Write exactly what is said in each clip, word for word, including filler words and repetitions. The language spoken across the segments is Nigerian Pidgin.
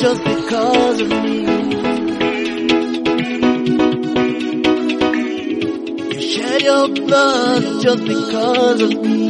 just because of me. You shed your blood just because of me.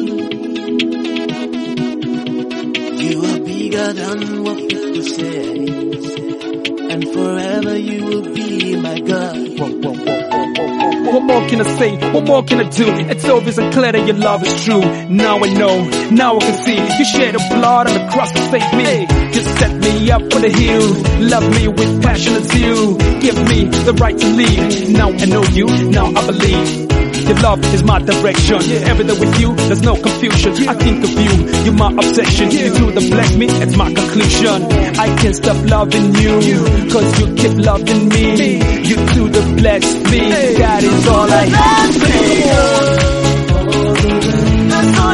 You are bigger than what people say, and forever you will be my God. Whoa, whoa, whoa, whoa, whoa, whoa. What more can I say? What more can I do? It's obvious and clear that your love is true. Now I know, now I can see. You shed your blood on the cross to save me. Just set me up on the hill. Love me with passion and zeal. Give me the right to lead. Now I know you, now I believe. Your love is my direction. Everything with you, there's no confusion. I think of you, you're my obsession. You do the bless me, it's my conclusion. I can't stop loving you, cause you keep loving me. You do the bless me, that is all I have. That's all